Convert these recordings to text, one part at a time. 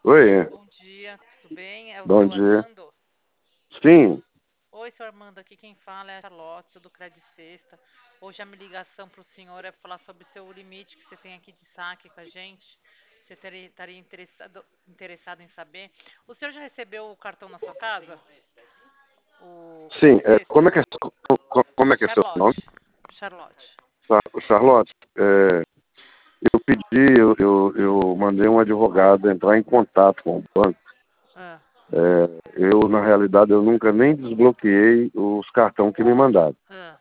Oi, Bom dia, tudo bem? É o bom seu dia. Armando? Sim, Oi, seu Armando, aqui quem fala é a Charlotte, do Credit Sexta. Hoje a minha ligação para o senhor é falar sobre seu limite que você tem aqui de saque com a gente. Você estaria interessado em saber. O senhor já recebeu o cartão na sua casa? O sim. Credit Sexta? Como é que é seu nome? Charlotte. Charlotte. Charlotte, eu pedi, eu mandei um advogado entrar em contato com o banco. Ah, Na realidade, eu nunca nem desbloqueei os cartões que me mandaram. ah,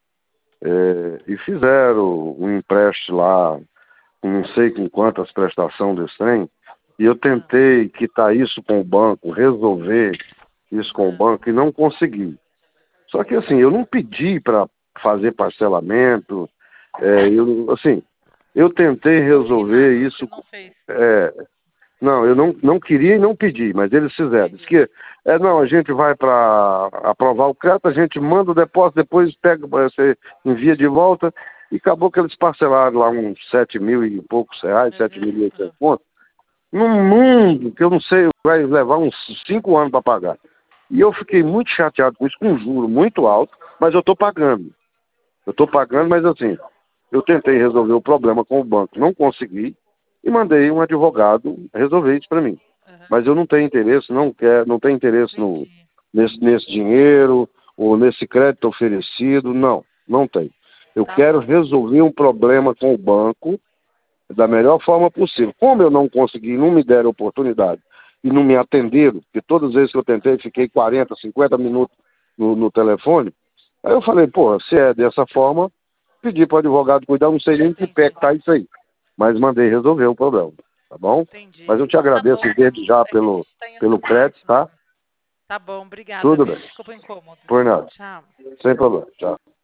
E fizeram um empréstimo lá, com não sei com quantas prestações desse trem, e eu ah, tentei quitar isso com o banco, resolver isso com o ah. banco, e não consegui. Só que assim, eu não pedi para fazer parcelamento, assim, eu tentei resolver Consignado, você isso. não fez. é, não, eu não queria e não pedi, mas eles fizeram. Diz Entendi. que, não, a gente vai para aprovar o crédito, a gente manda o depósito, depois pega, você envia de volta, e acabou que eles parcelaram lá uns 7 mil e poucos reais, Meu 7.800 Deus. pontos, num mundo que eu não sei, vai levar uns 5 anos para pagar. E eu fiquei muito chateado com isso, com um juro muito alto, mas eu estou pagando. Eu estou pagando, mas assim, eu tentei resolver o problema com o banco, não consegui, e mandei um advogado resolver isso para mim. Aham, Mas eu não tenho interesse, não tenho interesse entendi. nesse dinheiro, ou nesse crédito oferecido, não tenho. Eu Tá quero bom. resolver um problema com o banco da melhor forma possível. Como eu não consegui, não me deram oportunidade e não me atenderam, porque todas as vezes que eu tentei, fiquei 40, 50 minutos no telefone. Aí eu falei, pô, se é dessa forma, pedi para o advogado cuidar, não sei nem que pé Entendi. que tá isso aí. Mas mandei resolver o problema, tá bom? Entendi. Mas eu te Então tá agradeço bom. desde já É que a gente está em pelo outro crédito, business. tá? Tá bom, obrigada, Tudo viu? bem. Desculpa o incômodo. Por nada. Tchau. Sem problema. Tchau.